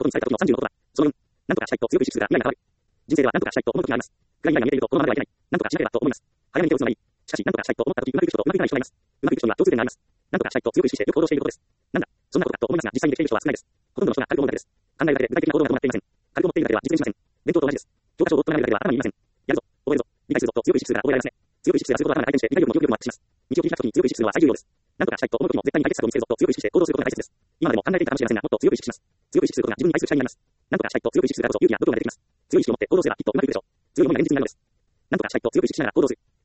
にされた時の36ことだ。その4、なんとかしたいと強く意識するが未来が変わる。人生ではなんとかしたいと思う時があります。暗い未来が見えているとこのままではいけない。なんとかしなければと思います。早めに手を打つのがいい。しかし、なんとかしたいと思った時、うまくいく人とうまくいかない人がいます。うまくいく人には共通点があります。なんとかしたいと強く意識してよく行動していることです。なんだ、そんなことだと思いますが、実際にできている人は少ないです。ほとんどの人が軽く思うだけです。考えるだけで具体的な行動が伴っていません。軽く思っているだけでは実現しません。勉強と同じです。教科書をぼーっと眺めるだけでは頭に入りません。やるぞ、覚えるぞ、理解するぞと強く意識するから覚えられますね。強く意識するがすることは頭が回転して、理解力も記憶力もアップします。道を切り開く時に強く意識するのは最重要です。なんとかしたいと思う時も絶対に解決策を見つけるぞと強く意識して行動することが大切です。今までも考えていたかもしれませんが、もっと強く意識します。強く意識することが自分に対する期待になります。なんとかしたいと強く意識するからこそ勇気や度胸が出てきます。強い意識を持って行動すればきっとうまくいくでしょう。強い思いが現実になるのです。なんとかしたいと強く意識しながら行動する。